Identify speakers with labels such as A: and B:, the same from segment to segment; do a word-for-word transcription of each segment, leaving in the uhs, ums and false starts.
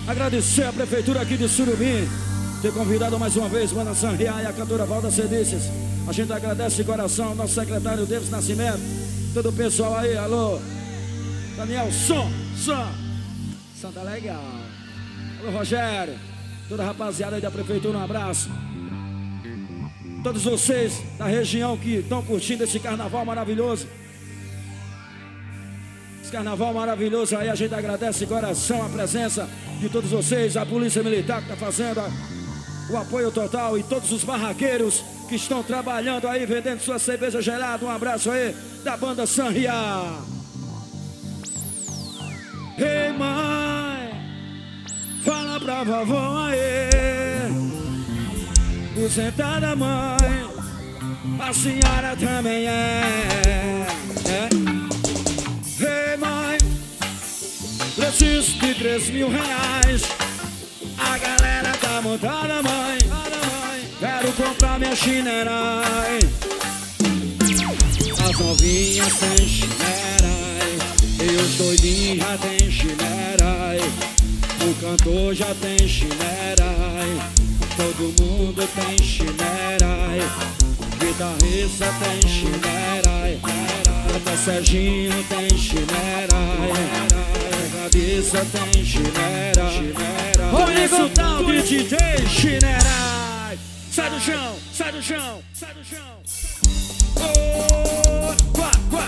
A: Agradecer a prefeitura aqui de Surubim ter convidado mais uma vez Banda Sanriá e a cantora Valda Cedícias. A gente agradece de coração, nosso secretário Davis Nascimento, todo o pessoal aí, alô Daniel, som, som, som tá legal. Alô Rogério, toda a rapaziada aí da prefeitura, um abraço. Todos vocês da região que estão curtindo esse carnaval maravilhoso. Esse carnaval maravilhoso aí, a gente agradece de coração a presença de todos vocês, a Polícia Militar que está fazendo a, o apoio total e todos os barraqueiros que estão trabalhando aí, vendendo sua cerveja gelada. Um abraço aí da Banda Sanriá. Ei, hey, mãe, fala pra vovó aí, aposentada mãe, a senhora também é, é. Ei, hey, mãe, preciso de três mil reais. A galera tá montada, mãe. Quero comprar minha chinerai. As novinhas tem chinerai e os doidinhos já tem chinerai. O cantor já tem chinerai. Todo mundo tem chinerai. Guitarrista tem chinerai. Até Serginho tem chinerai. Cabeça tem chinerai. Conheço o tal de D J Chinerai. Sai do chão, sai do chão, sai do chão. Oh, quá, quá.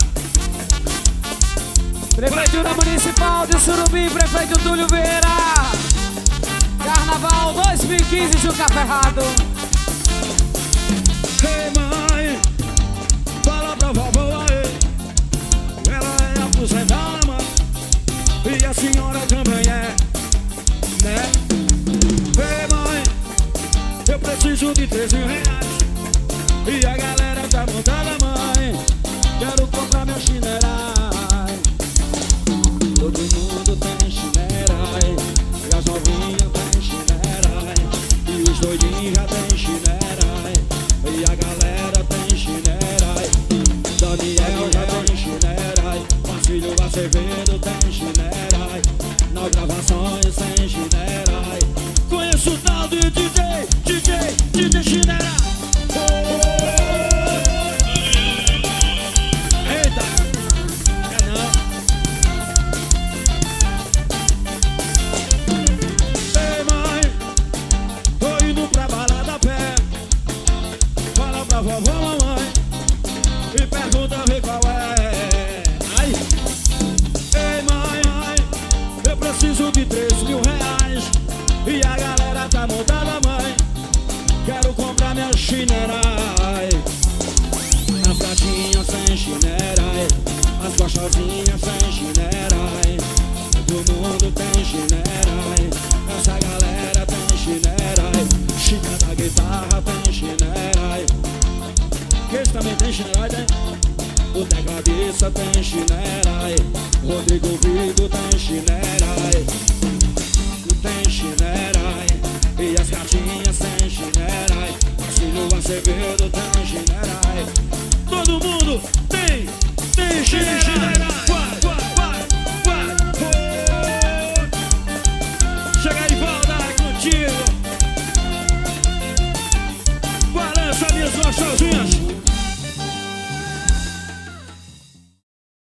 B: Prefeitura Municipal de Surubim, Prefeito Túlio Vieira. Carnaval dois mil e quinze, Juca Ferrado.
A: Ei, mãe, fala pra vovó aí, ela é aposentada, mãe, e a senhora também é, né? Ei, mãe, eu preciso de três mil reais e a galera tá montada, mãe. Quero comprar meu chinerai. Todo mundo tem chinerai, e as novinhas tem chinerai, e os doidinhos já tem chinerai, e a galera tem chinerai. Daniel já tem chinerai, Marcílio Acevedo tem chinerai, nas gravações tem chinerai. Conheço o tal de D J, D J, D J Chinerai. Eita, é não. Ei, mãe, tô indo pra balada a pé. Fala pra vovó, mamãe, e pergunta vê qual é. Ai. Ei, mãe, eu preciso de três mil reais e a galera tá montada, mãe. Quero comprar minha chinerai. As gatinhas sem chinerai, as gostosinhas sem chinerai. Todo mundo tem chinerai, essa galera tem chinerai. Chica da guitarra tem chinerai. Esse também tem chinerai, né? O tecladista tem chinerai. Rodrigo Vigo tem chinerai. Tem chinerai, e as gatinhas tem chinerai. Marcílio Acevedo tem chinerai. Todo mundo tem, tem chinerai.